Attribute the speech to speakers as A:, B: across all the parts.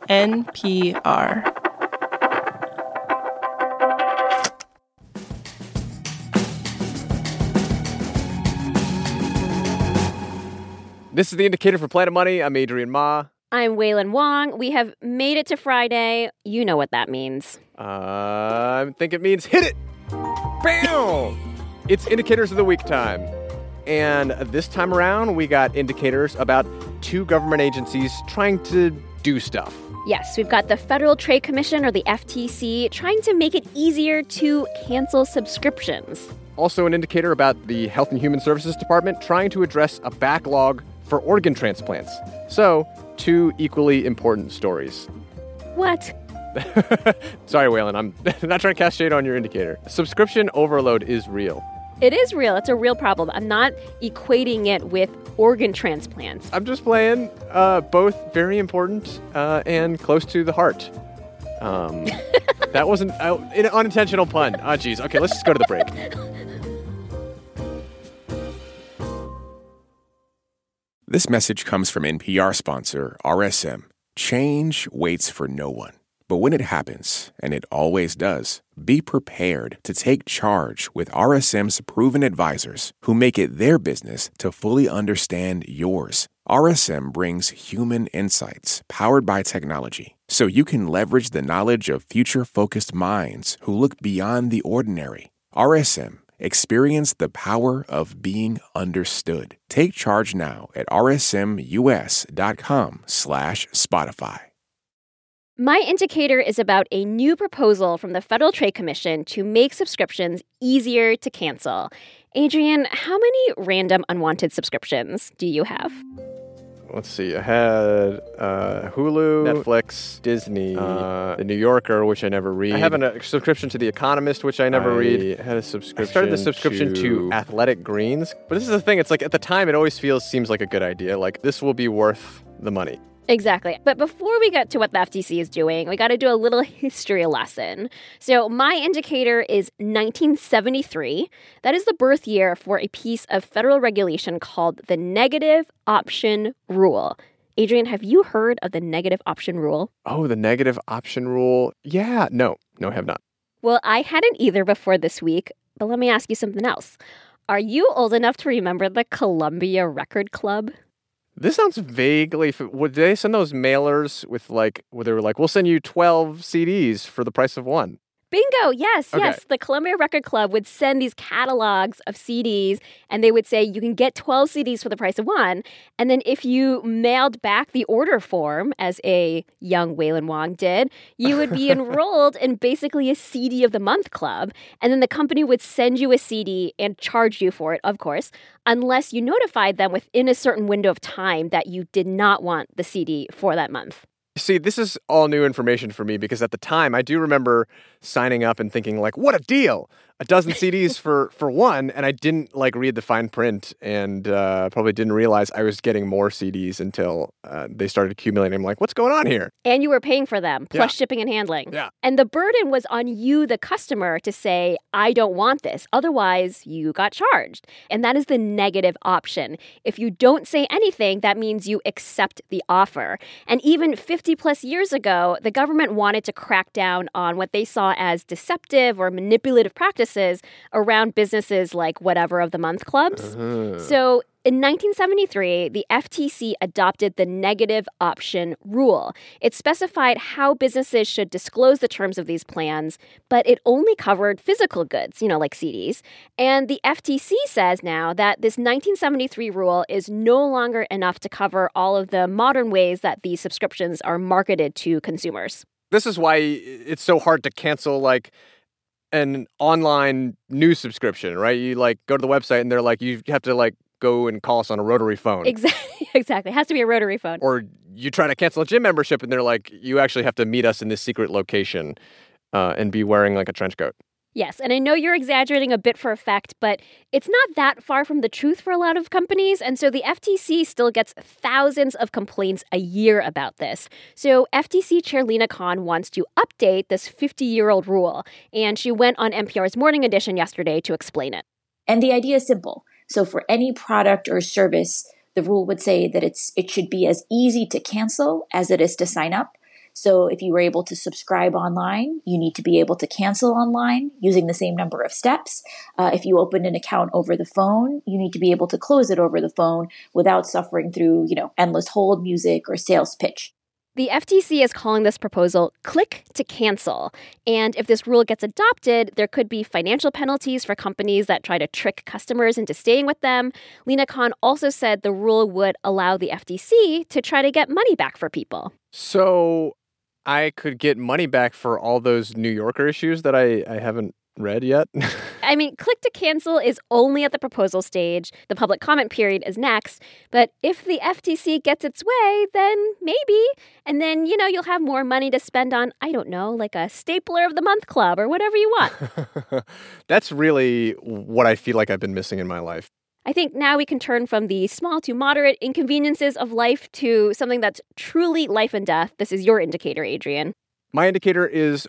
A: NPR.
B: This is The Indicator for Planet Money. I'm Adrian Ma.
C: I'm Wailin Wong. We have made it to Friday. You know what that means.
B: I think it means hit it! Bam! It's Indicators of the Week time. And this time around, we got indicators about two government agencies trying to do stuff.
C: Yes, we've got the Federal Trade Commission, or the FTC, trying to make it easier to cancel subscriptions.
B: Also an indicator about the Health and Human Services Department trying to address a backlog for organ transplants. So, two equally important stories.
C: What?
B: Sorry, Wailin, I'm not trying to cast shade on your indicator. Subscription overload is real.
C: It is real. It's a real problem. I'm not equating it with organ transplants.
B: I'm just playing both very important and close to the heart. That wasn't an unintentional pun. Oh, geez. Okay, let's just go to the break.
D: This message comes from NPR sponsor RSM. Change waits for no one. But when it happens, and it always does, be prepared to take charge with RSM's proven advisors who make it their business to fully understand yours. RSM brings human insights powered by technology, so you can leverage the knowledge of future-focused minds who look beyond the ordinary. RSM. Experience the power of being understood. Take charge now at rsmus.com/Spotify.
C: My indicator is about a new proposal from the Federal Trade Commission to make subscriptions easier to cancel. Adrian, how many random unwanted subscriptions do you have?
B: Let's see. I had Hulu, Netflix, Disney, The New Yorker, which I never read. I have a subscription to The Economist, which I never read. I had a subscription. I started the subscription to Athletic Greens. But this is the thing. It's like at the time, it always seems like a good idea. Like this will be worth the money.
C: Exactly. But before we get to what the FTC is doing, we got to do a little history lesson. So my indicator is 1973. That is the birth year for a piece of federal regulation called the Negative Option Rule. Adrian, have you heard of the Negative Option Rule?
B: Oh, the Negative Option Rule. Yeah. No, I have not.
C: Well, I hadn't either before this week, but let me ask you something else. Are you old enough to remember the Columbia Record Club?
B: This sounds vaguely... Would they send those mailers with where they were like, we'll send you 12 CDs for the price of one?
C: Bingo. Yes,
B: okay.
C: Yes. The Columbia Record Club would send these catalogs of CDs, and they would say you can get 12 CDs for the price of one. And then if you mailed back the order form, as a young Wailin Wong did, you would be enrolled in basically a CD of the month club. And then the company would send you a CD and charge you for it, of course, unless you notified them within a certain window of time that you did not want the CD for that month.
B: See, this is all new information for me because at the time, I do remember signing up and thinking, like, what a deal! A dozen CDs for one, and I didn't, read the fine print and probably didn't realize I was getting more CDs until they started accumulating. I'm like, what's going on here?
C: And you were paying for them, plus shipping and handling.
B: Yeah.
C: And the burden was on you, the customer, to say, I don't want this. Otherwise, you got charged. And that is the negative option. If you don't say anything, that means you accept the offer. And even 50 plus years ago, the government wanted to crack down on what they saw as deceptive or manipulative practices around businesses like Whatever of the Month clubs. So in 1973, the FTC adopted the Negative Option Rule. It specified how businesses should disclose the terms of these plans, but it only covered physical goods, like CDs. And the FTC says now that this 1973 rule is no longer enough to cover all of the modern ways that these subscriptions are marketed to consumers.
B: This is why it's so hard to cancel, an online news subscription, right? You go to the website and they're like, you have to go and call us on a rotary phone.
C: Exactly. It has to be a rotary phone.
B: Or you try to cancel a gym membership and they're like, you actually have to meet us in this secret location and be wearing a trench coat.
C: Yes, and I know you're exaggerating a bit for effect, but it's not that far from the truth for a lot of companies, and so the FTC still gets thousands of complaints a year about this. So FTC Chair Lina Khan wants to update this 50-year-old rule, and she went on NPR's Morning Edition yesterday to explain it.
E: And the idea is simple. So for any product or service, the rule would say that it should be as easy to cancel as it is to sign up. So if you were able to subscribe online, you need to be able to cancel online using the same number of steps. If you opened an account over the phone, you need to be able to close it over the phone without suffering through, endless hold music or sales pitch.
C: The FTC is calling this proposal click to cancel. And if this rule gets adopted, there could be financial penalties for companies that try to trick customers into staying with them. Lina Khan also said the rule would allow the FTC to try to get money back for people.
B: So I could get money back for all those New Yorker issues that I haven't read yet?
C: I mean, click to cancel is only at the proposal stage. The public comment period is next. But if the FTC gets its way, then maybe. And then, you'll have more money to spend on, I don't know, like a Stapler of the Month Club or whatever you want.
B: That's really what I feel like I've been missing in my life.
C: I think now we can turn from the small to moderate inconveniences of life to something that's truly life and death. This is your indicator, Adrian.
B: My indicator is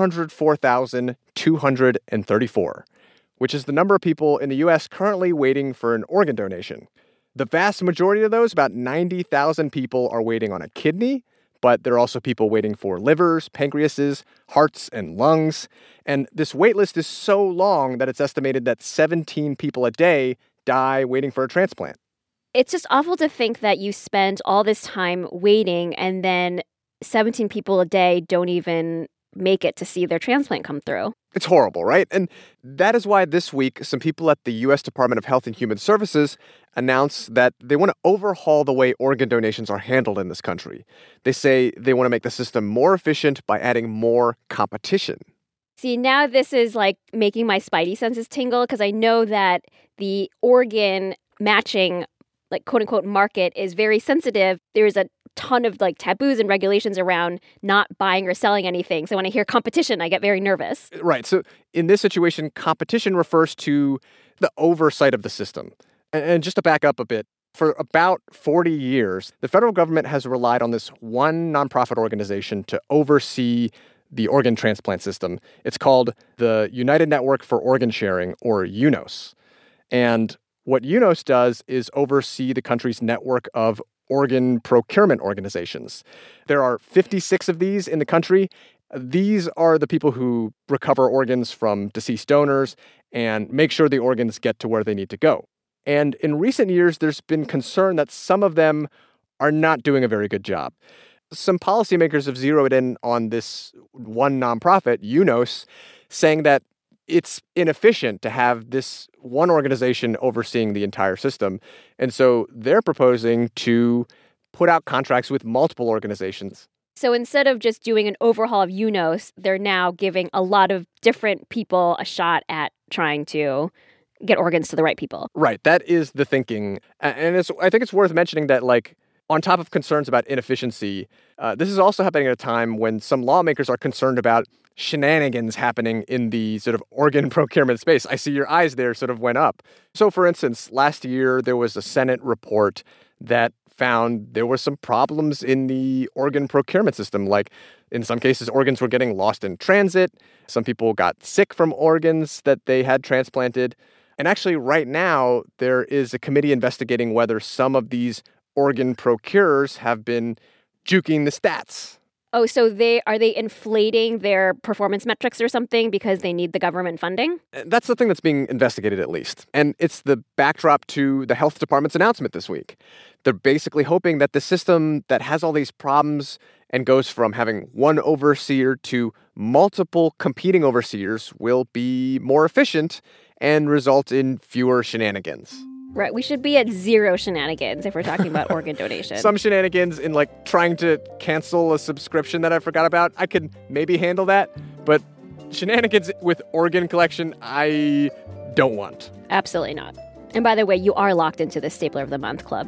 B: 104,234, which is the number of people in the U.S. currently waiting for an organ donation. The vast majority of those, about 90,000 people, are waiting on a kidney, but there are also people waiting for livers, pancreases, hearts, and lungs. And this wait list is so long that it's estimated that 17 people a day die waiting for a transplant.
C: It's just awful to think that you spend all this time waiting and then 17 people a day don't even make it to see their transplant come through.
B: It's horrible, right? And that is why this week, some people at the U.S. Department of Health and Human Services announced that they want to overhaul the way organ donations are handled in this country. They say they want to make the system more efficient by adding more competition.
C: See, now this is like making my spidey senses tingle because I know that the organ matching, like quote unquote, market is very sensitive. There's a ton of taboos and regulations around not buying or selling anything. So when I hear competition, I get very nervous.
B: Right. So in this situation, competition refers to the oversight of the system. And just to back up a bit, for about 40 years, the federal government has relied on this one nonprofit organization to oversee the organ transplant system. It's called the United Network for Organ Sharing, or UNOS. And what UNOS does is oversee the country's network of organ procurement organizations. There are 56 of these in the country. These are the people who recover organs from deceased donors and make sure the organs get to where they need to go. And in recent years, there's been concern that some of them are not doing a very good job. Some policymakers have zeroed in on this one nonprofit, UNOS, saying that it's inefficient to have this one organization overseeing the entire system. And so they're proposing to put out contracts with multiple organizations.
C: So instead of just doing an overhaul of UNOS, they're now giving a lot of different people a shot at trying to get organs to the right people.
B: Right. That is the thinking. And I think it's worth mentioning that, on top of concerns about inefficiency, this is also happening at a time when some lawmakers are concerned about shenanigans happening in the sort of organ procurement space. I see your eyes there sort of went up. So, for instance, last year there was a Senate report that found there were some problems in the organ procurement system. Like, in some cases, organs were getting lost in transit. Some people got sick from organs that they had transplanted. And actually, right now, there is a committee investigating whether some of these organ procurers have been juking the stats.
C: Oh, so are they inflating their performance metrics or something because they need the government funding?
B: That's the thing that's being investigated, at least. And it's the backdrop to the health department's announcement this week. They're basically hoping that the system that has all these problems and goes from having one overseer to multiple competing overseers will be more efficient and result in fewer shenanigans.
C: Right. We should be at zero shenanigans if we're talking about organ donation.
B: Some shenanigans in trying to cancel a subscription that I forgot about, I could maybe handle that. But shenanigans with organ collection, I don't want.
C: Absolutely not. And by the way, you are locked into the Stapler of the Month Club.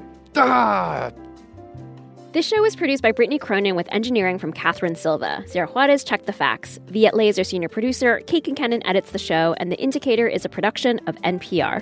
B: Ah!
C: This show was produced by Brittany Cronin with engineering from Catherine Silva. Sarah Juarez checked the facts. Viet Le is our senior producer. Kate Kincannon edits the show. And The Indicator is a production of NPR.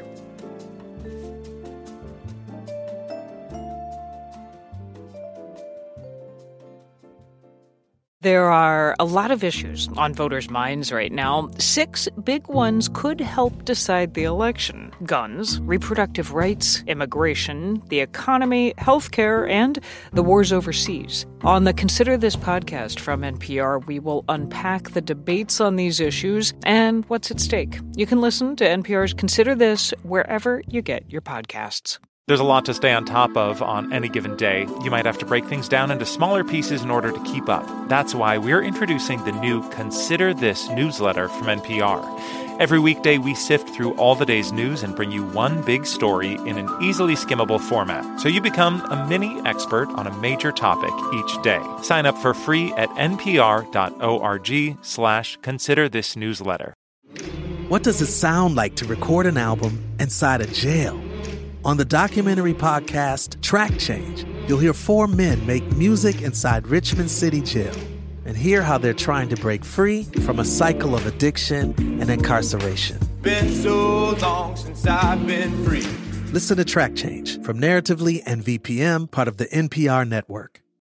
A: There are a lot of issues on voters' minds right now. 6 big ones could help decide the election: guns, reproductive rights, immigration, the economy, healthcare, and the wars overseas. On the Consider This podcast from NPR, we will unpack the debates on these issues and what's at stake. You can listen to NPR's Consider This wherever you get your podcasts.
F: There's a lot to stay on top of on any given day. You might have to break things down into smaller pieces in order to keep up. That's why we're introducing the new Consider This newsletter from NPR. Every weekday, we sift through all the day's news and bring you one big story in an easily skimmable format, so you become a mini expert on a major topic each day. Sign up for free at npr.org/considerthisnewsletter.
G: What does it sound like to record an album inside a jail? On the documentary podcast Track Change, you'll hear 4 men make music inside Richmond City Jail and hear how they're trying to break free from a cycle of addiction and incarceration.
H: Been so long since I've been free.
G: Listen to Track Change from Narratively and VPM, part of the NPR network.